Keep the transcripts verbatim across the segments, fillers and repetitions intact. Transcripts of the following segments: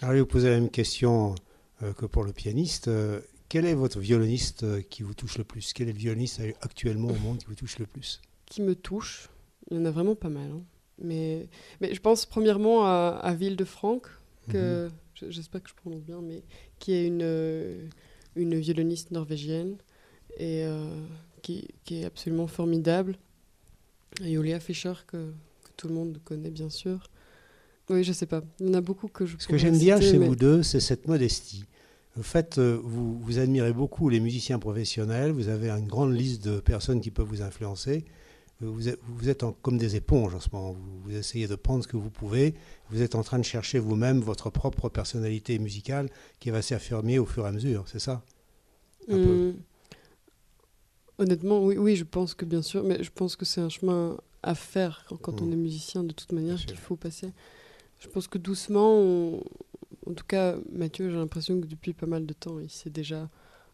Alors, je vais vous poser la même question euh, que pour le pianiste. Euh, quel est votre violoniste euh, qui vous touche le plus? Quel est le violoniste euh, actuellement au monde qui vous touche le plus? Qui me touche, il y en a vraiment pas mal. Hein. Mais, mais je pense premièrement à, à Ville-de-Franck, que mm-hmm. j'espère que je prononce bien, mais qui est une, euh, une violoniste norvégienne et euh, qui, qui est absolument formidable. Et Julia Fischer, que, que tout le monde connaît bien sûr. Oui, je sais pas. Il y en a beaucoup que je. Ce que j'aime bien chez mais... vous deux, c'est cette modestie. En fait, vous, vous admirez beaucoup les musiciens professionnels. Vous avez une grande liste de personnes qui peuvent vous influencer. Vous êtes, vous êtes en, comme des éponges en ce moment. Vous, vous essayez de prendre ce que vous pouvez. Vous êtes en train de chercher vous-même votre propre personnalité musicale qui va s'affirmer au fur et à mesure. C'est ça un hum, peu. Honnêtement, oui, oui, je pense que bien sûr. Mais je pense que c'est un chemin à faire quand, quand hum. on est musicien, de toute manière, qu'il faut passer. Je pense que doucement, on... en tout cas, Mathieu, j'ai l'impression que depuis pas mal de temps, il s'est déjà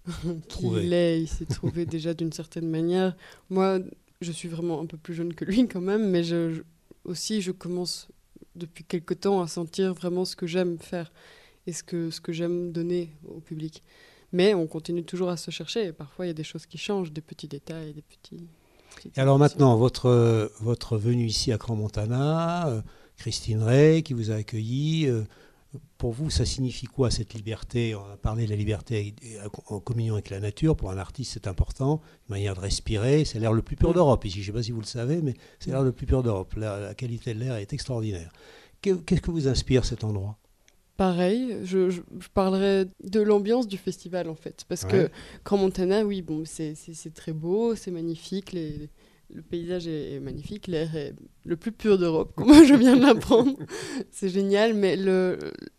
qui il est, il s'est trouvé déjà d'une certaine manière. Moi, je suis vraiment un peu plus jeune que lui quand même, mais je, je, aussi, je commence depuis quelque temps à sentir vraiment ce que j'aime faire et ce que, ce que j'aime donner au public. Mais on continue toujours à se chercher et parfois, il y a des choses qui changent, des petits détails, des petits... Et alors maintenant, votre, votre venue ici à Crans-Montana... Euh, Christine Ray qui vous a accueilli. Pour vous, ça signifie quoi cette liberté? On a parlé de la liberté en communion avec la nature. Pour un artiste, c'est important. Une manière de respirer. C'est l'air le plus pur d'Europe ici. Je ne sais pas si vous le savez, mais c'est l'air le plus pur d'Europe. La, la qualité de l'air est extraordinaire. Qu'est-ce que vous inspire cet endroit? Pareil, je, je, je parlerai de l'ambiance du festival en fait. Parce ouais. que Crans-Montana, oui, bon, c'est, c'est, c'est très beau, c'est magnifique. Les, Le paysage est, est magnifique, l'air est le plus pur d'Europe, comme je viens de l'apprendre. C'est génial, mais le...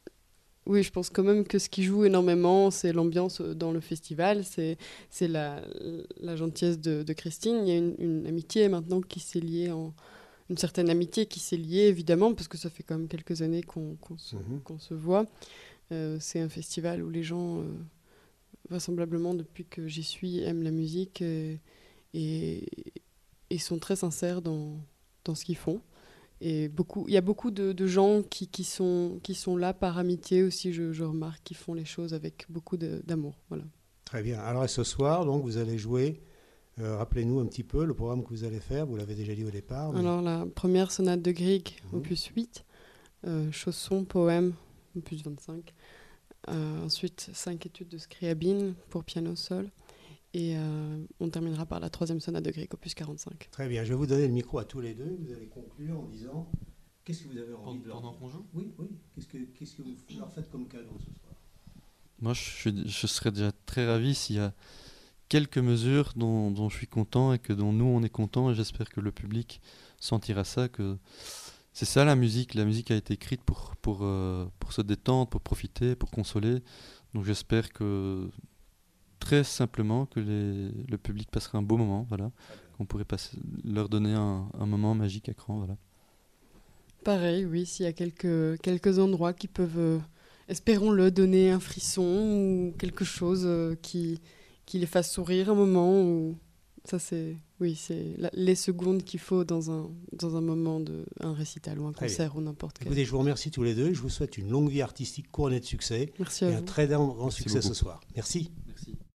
oui, je pense quand même que ce qui joue énormément, c'est l'ambiance dans le festival, c'est, c'est la, la gentillesse de, de Christine. Il y a une, une amitié maintenant qui s'est liée, en... une certaine amitié qui s'est liée, évidemment, parce que ça fait quand même quelques années qu'on, qu'on, se, mm-hmm. qu'on se voit. Euh, c'est un festival où les gens, euh, vraisemblablement, depuis que j'y suis, aiment la musique et... et Ils sont très sincères dans, dans ce qu'ils font. Et beaucoup, il y a beaucoup de, de gens qui, qui, sont, qui sont là par amitié aussi, je, je remarque, qui font les choses avec beaucoup de, d'amour. Voilà. Très bien. Alors, et ce soir, donc, vous allez jouer. Euh, rappelez-nous un petit peu le programme que vous allez faire. Vous l'avez déjà dit au départ. Mais... Alors, la première sonate de Grieg, mmh. opus huit. Euh, Chausson, poème, opus vingt-cinq. Euh, ensuite, cinq études de Scriabine pour piano seul. Et euh, on terminera par la troisième sonate de Grieg, opus quarante-cinq. Très bien, je vais vous donner le micro à tous les deux. Vous allez conclure en disant qu'est-ce que vous avez envie de leur pendant qu'on joue. Oui, oui. Qu'est-ce que, qu'est-ce que vous leur faites comme cadeau ce soir? Moi, je, suis, je serais déjà très ravi s'il y a quelques mesures dont, dont je suis content et que dont nous, on est content. Et j'espère que le public sentira ça, que c'est ça la musique. La musique a été écrite pour, pour, euh, pour se détendre, pour profiter, pour consoler. Donc j'espère que... très simplement que les, le public passera un beau moment, voilà, qu'on pourrait passer, leur donner un, un moment magique à Crans, voilà. Pareil, oui, s'il y a quelques, quelques endroits qui peuvent, euh, espérons-le, donner un frisson ou quelque chose euh, qui, qui les fasse sourire un moment. Ou... Ça, c'est, oui, c'est la, les secondes qu'il faut dans un, dans un moment, de, un récital ou un très concert bien. Ou n'importe quel. Écoutez, je vous remercie tous les deux. Je vous souhaite une longue vie artistique couronnée de succès. Merci à et vous. un très grand Merci succès beaucoup. ce soir. Merci.